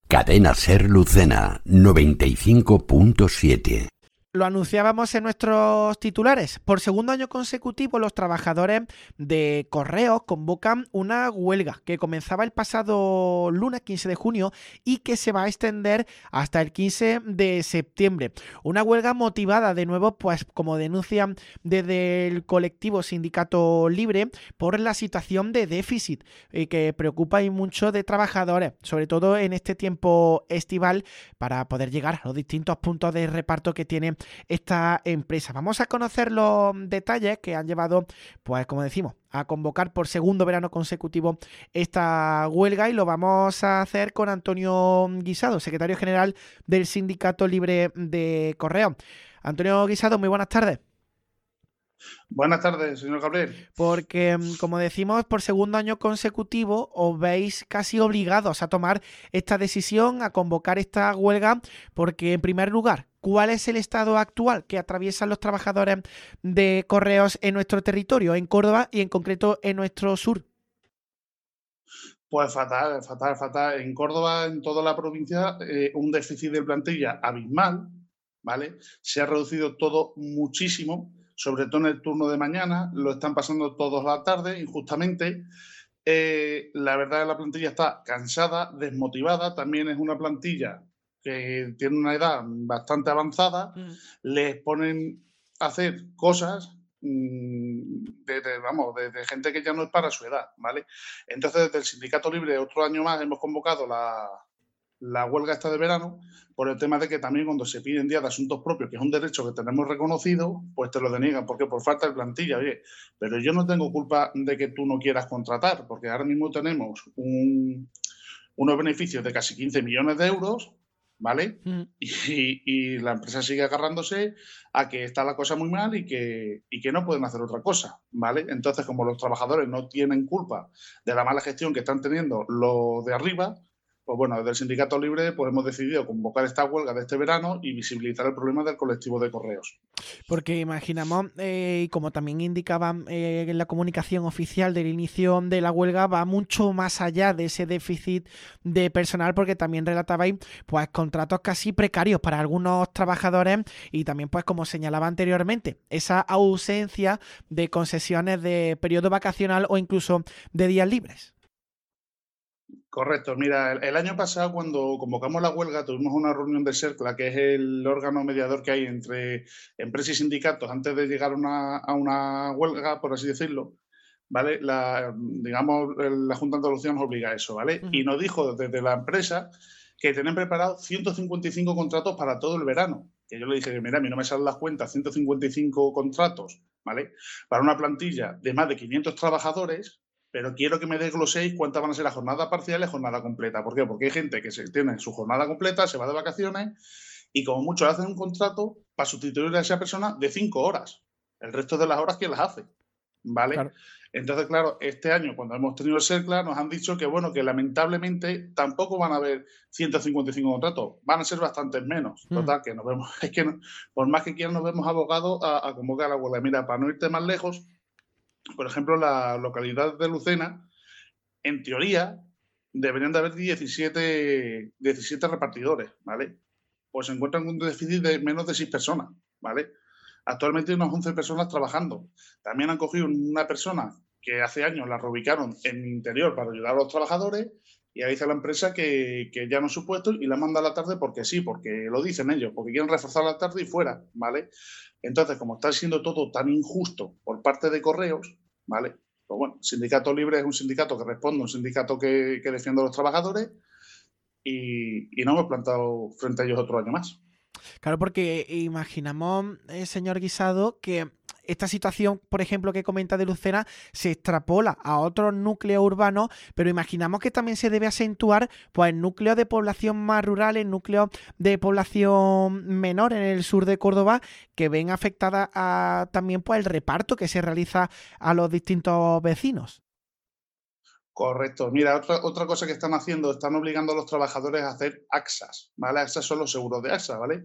Cadena Ser Lucena 95.7. Lo anunciábamos en nuestros titulares. Por segundo año consecutivo, los trabajadores de Correos convocan una huelga que comenzaba el pasado lunes 15 de junio y que se va a extender hasta el 15 de septiembre. Una huelga motivada, de nuevo, pues como denuncian desde el colectivo Sindicato Libre, por la situación de déficit que preocupa y mucho de trabajadores, sobre todo en este tiempo estival, para poder llegar a los distintos puntos de reparto que tiene esta empresa. Vamos a conocer los detalles que han llevado, pues como decimos, a convocar por segundo verano consecutivo esta huelga, y lo vamos a hacer con Antonio Guisado, secretario general del Sindicato Libre de Correos. Antonio Guisado, muy buenas tardes. Buenas tardes, señor Gabriel. Porque, como decimos, por segundo año consecutivo os veis casi obligados a tomar esta decisión, a convocar esta huelga, porque, en primer lugar, ¿cuál es el estado actual que atraviesan los trabajadores de Correos en nuestro territorio, en Córdoba y en concreto en nuestro sur? Pues fatal. En Córdoba, en toda la provincia, un déficit de plantilla abismal, ¿vale? Se ha reducido todo muchísimo, sobre todo en el turno de mañana, lo están pasando todos la tarde, injustamente. La verdad es que la plantilla está cansada, desmotivada, también es una plantilla que tiene una edad bastante avanzada, les ponen a hacer cosas de gente que ya no es para su edad, ¿vale? Entonces, desde el Sindicato Libre, otro año más, hemos convocado la huelga esta de verano, por el tema de que también cuando se piden días de asuntos propios, que es un derecho que tenemos reconocido, pues te lo deniegan, porque por falta de plantilla. Oye, pero yo no tengo culpa de que tú no quieras contratar, porque ahora mismo tenemos unos beneficios de casi 15 millones de euros, ¿vale? Y la empresa sigue agarrándose a que está la cosa muy mal y que no pueden hacer otra cosa, ¿vale? Entonces, como los trabajadores no tienen culpa de la mala gestión que están teniendo los de arriba, pues bueno, desde el Sindicato Libre pues hemos decidido convocar esta huelga de este verano y visibilizar el problema del colectivo de Correos. Porque imaginamos, y como también indicaban en la comunicación oficial del inicio de la huelga, va mucho más allá de ese déficit de personal, porque también relatabais pues contratos casi precarios para algunos trabajadores, y también, pues como señalaba anteriormente, esa ausencia de concesiones de periodo vacacional o incluso de días libres. Correcto. Mira, el año pasado, cuando convocamos la huelga, tuvimos una reunión de SERCLA, que es el órgano mediador que hay entre empresas y sindicatos antes de llegar a una huelga, por así decirlo, ¿vale? La Junta de Andalucía nos obliga a eso, ¿vale? Y nos dijo desde la empresa que tienen preparados 155 contratos para todo el verano. Que yo le dije, mira, a mí no me salen las cuentas, 155 contratos, ¿vale? Para una plantilla de más de 500 trabajadores, pero quiero que me desgloséis cuántas van a ser la jornada parcial y la jornada completa. ¿Por qué? Porque hay gente que tiene su jornada completa, se va de vacaciones y como mucho hacen un contrato para sustituir a esa persona de 5 horas. El resto de las horas, ¿quién las hace? ¿Vale? Claro. Entonces, claro, este año, cuando hemos tenido el SERCLA, nos han dicho que, bueno, que lamentablemente tampoco van a haber 155 contratos, van a ser bastantes menos. Total, que nos vemos, es que por más que quieran, nos vemos abogados a convocar la huelga. Mira, para no irte más lejos, por ejemplo, la localidad de Lucena, en teoría, deberían de haber 17 repartidores, ¿vale? Pues se encuentran con un déficit de menos de 6 personas, ¿vale? Actualmente hay unas 11 personas trabajando. También han cogido una persona que hace años la reubicaron en interior para ayudar a los trabajadores, y ahí dice la empresa que ya no es su puesto y la manda a la tarde porque sí, porque lo dicen ellos, porque quieren reforzar la tarde y fuera, ¿vale? Entonces, como está siendo todo tan injusto por parte de Correos, ¿vale? Pues bueno, Sindicato Libre es un sindicato que responde, un sindicato que defiende a los trabajadores, y no hemos plantado frente a ellos otro año más. Claro, porque imaginamos, señor Guisado, que esta situación, por ejemplo, que comenta de Lucena, se extrapola a otros núcleos urbanos, pero imaginamos que también se debe acentuar pues, en núcleos de población más rural, en núcleos de población menor en el sur de Córdoba, que ven afectada también pues, el reparto que se realiza a los distintos vecinos. Correcto. Mira, otra cosa que están haciendo, están obligando a los trabajadores a hacer AXAs, ¿vale? AXAs son los seguros de AXA, ¿vale?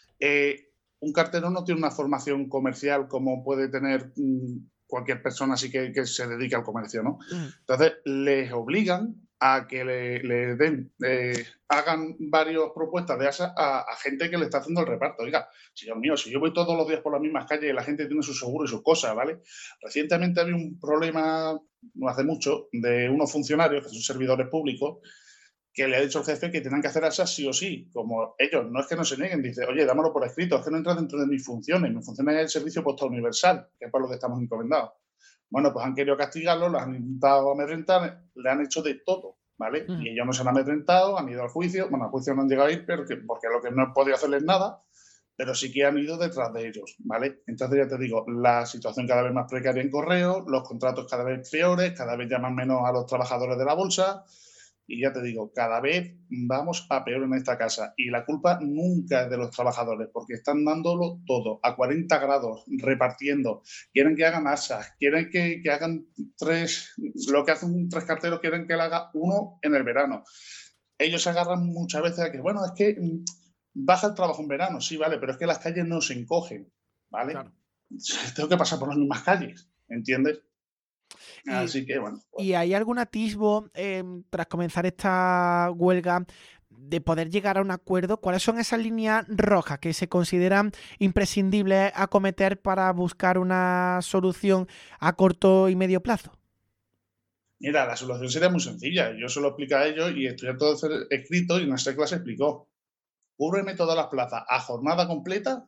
Un cartero no tiene una formación comercial como puede tener cualquier persona así que se dedique al comercio, ¿no? Entonces, les obligan a que le den, hagan varias propuestas de esas a gente que le está haciendo el reparto. Oiga, señor mío, si yo voy todos los días por las mismas calles y la gente tiene su seguro y sus cosas, ¿vale? Recientemente había un problema, no hace mucho, de unos funcionarios que son servidores públicos, que le ha dicho el jefe que tienen que hacer esas sí o sí. Como ellos, no es que no se nieguen, dice, oye, dámelo por escrito, es que no entra dentro de mis funciones. Mi función es el servicio postal universal, que es para lo que estamos encomendados. Bueno, pues han querido castigarlo, los han intentado amedrentar, le han hecho de todo, ¿vale? Y ellos no se han amedrentado, han ido al juicio, bueno, al juicio no han llegado a ir, pero porque lo que no he podido hacerles nada, pero sí que han ido detrás de ellos, ¿vale? Entonces ya te digo, la situación cada vez más precaria en correo, los contratos cada vez peores, cada vez llaman menos a los trabajadores de la bolsa, y ya te digo, cada vez vamos a peor en esta casa. Y la culpa nunca es de los trabajadores, porque están dándolo todo, a 40 grados, repartiendo. Quieren que hagan asas, quieren que hagan lo que hacen 3 carteros, quieren que le haga uno en el verano. Ellos se agarran muchas veces a que, bueno, es que baja el trabajo en verano, sí, vale, pero es que las calles no se encogen, ¿vale? Claro. Tengo que pasar por las mismas calles, ¿entiendes? Así que, bueno. ¿Y hay algún atisbo tras comenzar esta huelga de poder llegar a un acuerdo? ¿Cuáles son esas líneas rojas que se consideran imprescindibles acometer para buscar una solución a corto y medio plazo? Mira, la solución sería muy sencilla. Yo se lo explico a ellos y estoy todo escrito y en esta clase explicó. Cúbreme todas las plazas a jornada completa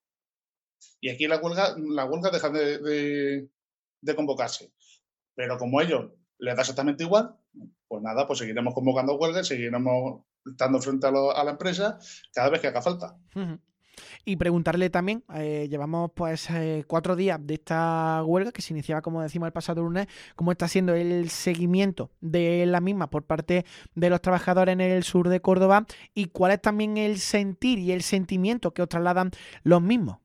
y aquí la huelga deja de convocarse. Pero como ellos les da exactamente igual, pues nada, pues seguiremos convocando huelgas, seguiremos estando frente a la empresa cada vez que haga falta. Y preguntarle también, llevamos pues 4 días de esta huelga que se iniciaba, como decimos, el pasado lunes, cómo está siendo el seguimiento de la misma por parte de los trabajadores en el sur de Córdoba y cuál es también el sentir y el sentimiento que os trasladan los mismos.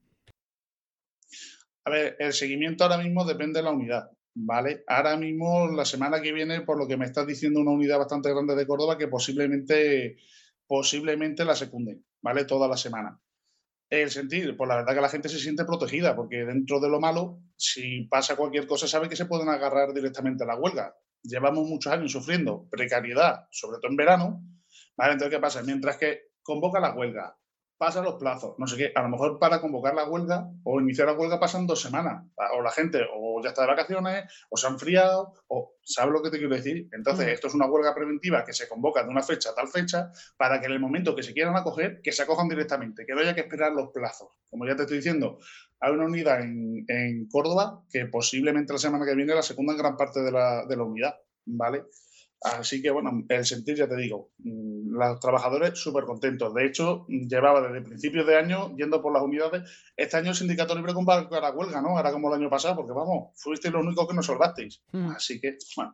A ver, el seguimiento ahora mismo depende de la unidad, ¿vale? Ahora mismo, la semana que viene, por lo que me estás diciendo, una unidad bastante grande de Córdoba que posiblemente la secunden, ¿vale? Toda la semana. El sentir, pues la verdad que la gente se siente protegida, porque dentro de lo malo, si pasa cualquier cosa, sabe que se pueden agarrar directamente a la huelga. Llevamos muchos años sufriendo precariedad, sobre todo en verano, ¿vale? Entonces, ¿qué pasa? Mientras que convoca la huelga, pasan los plazos, no sé qué, a lo mejor para convocar la huelga o iniciar la huelga pasan 2 semanas, o la gente o ya está de vacaciones, o se han enfriado, o ¿sabes lo que te quiero decir? Entonces, esto es una huelga preventiva que se convoca de una fecha a tal fecha para que en el momento que se quieran acoger, que se acojan directamente, que no haya que esperar los plazos. Como ya te estoy diciendo, hay una unidad en Córdoba que posiblemente la semana que viene la secundan gran parte de la unidad, ¿vale? Así que, bueno, el sentir, ya te digo, los trabajadores súper contentos. De hecho, llevaba desde principios de año yendo por las unidades. Este año el Sindicato Libre convoca la huelga, ¿no? Ahora como el año pasado, porque, vamos, fuisteis los únicos que nos salvasteis. Así que, bueno.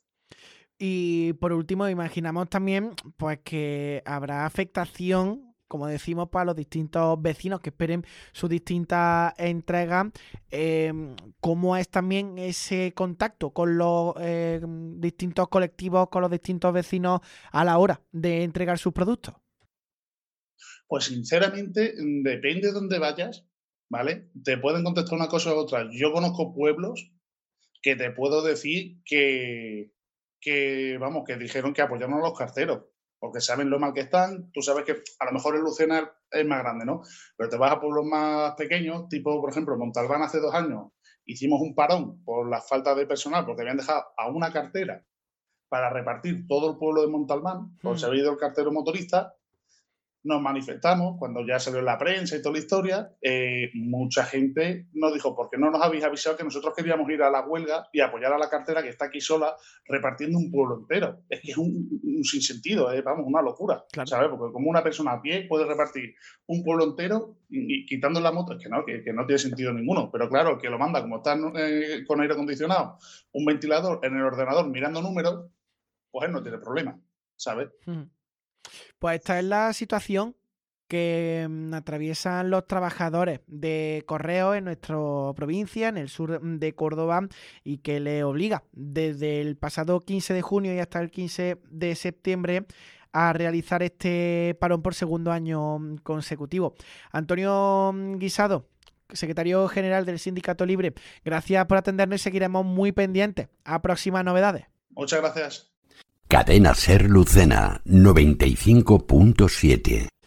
Y por último, imaginamos también pues que habrá afectación, como decimos, para los distintos vecinos que esperen sus distintas entregas. ¿Cómo es también ese contacto con los distintos colectivos, con los distintos vecinos a la hora de entregar sus productos? Pues sinceramente, depende de dónde vayas, ¿vale? Te pueden contestar una cosa u otra. Yo conozco pueblos que te puedo decir que vamos, que dijeron que apoyaron a los carteros, porque saben lo mal que están. Tú sabes que a lo mejor el Lucena es más grande, ¿no? Pero te vas a pueblos más pequeños, tipo, por ejemplo, Montalbán hace 2 años hicimos un parón por la falta de personal, porque habían dejado a una cartera para repartir todo el pueblo de Montalbán, por si había ido el cartero motorista. Nos manifestamos, cuando ya salió en la prensa y toda la historia, mucha gente nos dijo, ¿por qué no nos habéis avisado que nosotros queríamos ir a la huelga y apoyar a la cartera que está aquí sola repartiendo un pueblo entero? Es que es un sinsentido, vamos, una locura, claro. ¿Sabes? Porque como una persona a pie puede repartir un pueblo entero y quitando la moto, es que no tiene sentido ninguno. Pero claro, el que lo manda, como está con aire acondicionado, un ventilador en el ordenador mirando números, pues él no tiene problema, ¿sabes? Pues esta es la situación que atraviesan los trabajadores de correo en nuestra provincia, en el sur de Córdoba, y que le obliga desde el pasado 15 de junio y hasta el 15 de septiembre a realizar este parón por segundo año consecutivo. Antonio Guisado, secretario general del Sindicato Libre, gracias por atendernos y seguiremos muy pendientes a próximas novedades. Muchas gracias. Cadena Ser Lucena 95.7.